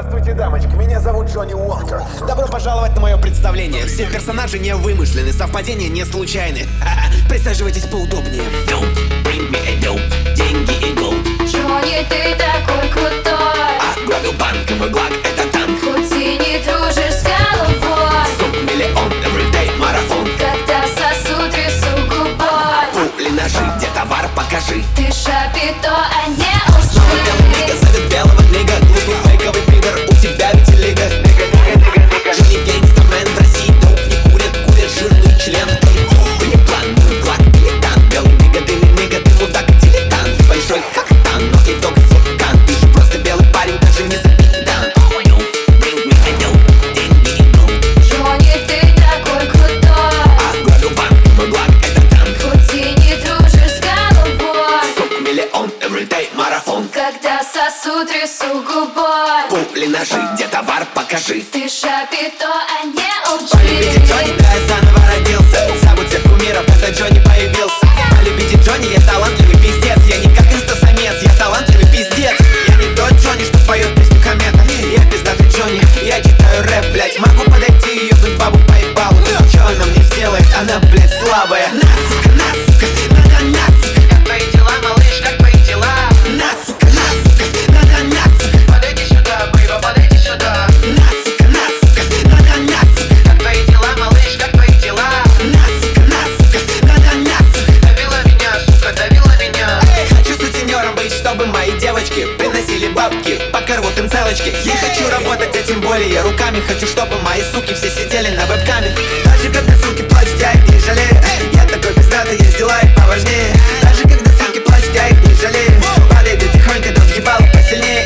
Здравствуйте, дамочка, меня зовут Джонни Уолкер. Добро пожаловать на мое представление. Все персонажи не вымышлены, совпадения не случайны. Присаживайтесь поудобнее. Don't bring me a dope, деньги и голд. Джонни, ты такой крутой. Ограбил банк, и мой глаг — это танк. Хоть и не дружишь с головой, Суп, миллион, everyday марафон. когда сосуд трясу губой. Пули, ножи, где товар, покажи. Ты шапито, а не Снова белый нига, лжи. зовет белого нига. Глупый фейковый пидор, у тебя ведь и лига. Джонни гейнгстамен в России, доп не курят, курят жирный член. Были план, был глаг, дилетант. Белый нига, ты не нига, ты мудак и дилетант. Большой хактан, но итог фуркан. Ты же просто белый парень, даже не запитан. Bring me a dope, деньги и голд. Джонни, ты такой крутой. Ограбил банк, и мой глаг — это танк. Хоть и не дружишь с головой, Суп, миллион, everyday марафон. когда сосуд трясу губой. Пули, ножи, где товар, покажи. Ты шапито, а не Полюбите Джонни, лжи. да я заново родился. Забудь всех кумиров, когда Джонни появился. Полюбите Джонни, я талантливый пиздец. Я не как инстасамец, я талантливый пиздец. Я не тот Джонни, что поет песню комета. Я пиздатый Джонни, я читаю рэп, блять. Могу подойти и ёбнуть бабу по ебалу. Чё она мне сделает? Она, блять, слабая. На, сука, надо, на, сука. Как твои дела, малыш, как твои дела? На, сука, надо, на, сука. Подойди сюда, бейба, подойди сюда. На, сука, надо, на, сука. Как твои дела, малыш, как твои дела? На, сука, надо, на, сука. Давила меня, сука, давила меня. Хочу сутенером быть, чтобы мои девочки приносили бабки, пока рвут им целочки. Не хочу работать, а тем более руками. Хочу, чтобы мои суки все сидели на вебкаме. Даже когда суки плачут, я их не жалею. Я такой пиздатый, есть дела и поважнее. Даже когда суки плачут, я их не жалею. Падай ты тихонько, да въебало посильнее.